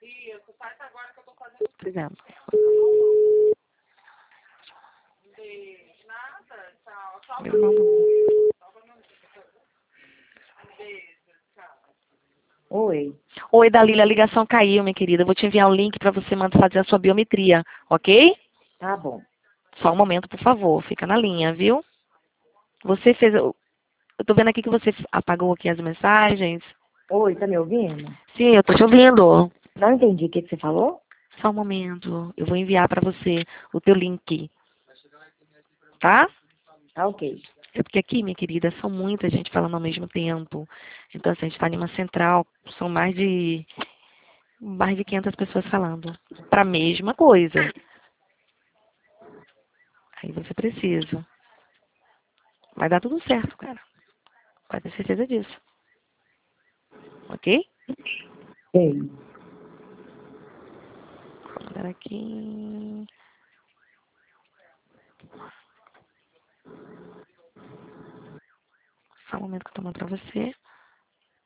Obrigada. Eu não- Oi. Oi, Dalila, a ligação caiu, minha querida. Eu vou te enviar o link para você fazer a sua biometria, ok? Tá bom. Só um momento, por favor. Fica na linha, viu? Você fez... Eu tô vendo aqui que você apagou aqui as mensagens. Oi, tá me ouvindo? Sim, eu tô te ouvindo. Não entendi o que você falou? Só um momento. Eu vou enviar para você o teu link. Tá? Tá ok. É porque aqui, minha querida, são muita gente falando ao mesmo tempo. Então, assim, a gente está em uma central, são mais de 500 pessoas falando para a mesma coisa. Aí você precisa. Vai dar tudo certo, cara. Pode ter certeza disso. Ok? Ei. Vou mandar aqui. Só um momento que eu tô mandando para você.